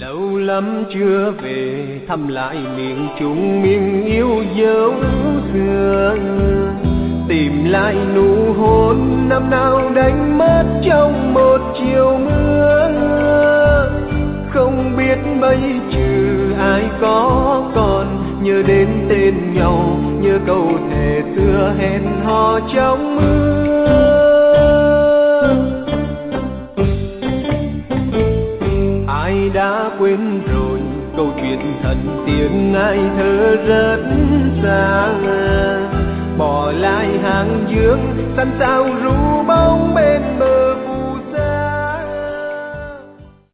Lâu lắm chưa về thăm lại miền Trung miền yêu dấu xưa, tìm lại nụ hôn năm nào đánh mất trong một chiều mưa. Không biết bây trừ ai có còn, nhớ đến tên nhau, nhớ câu thề xưa hẹn hò trong mưa. Ai đã quên rồi câu chuyện thần tiếng ai thơ rất xa, bỏ lại hàng dương săn sao ru bóng bên bờ.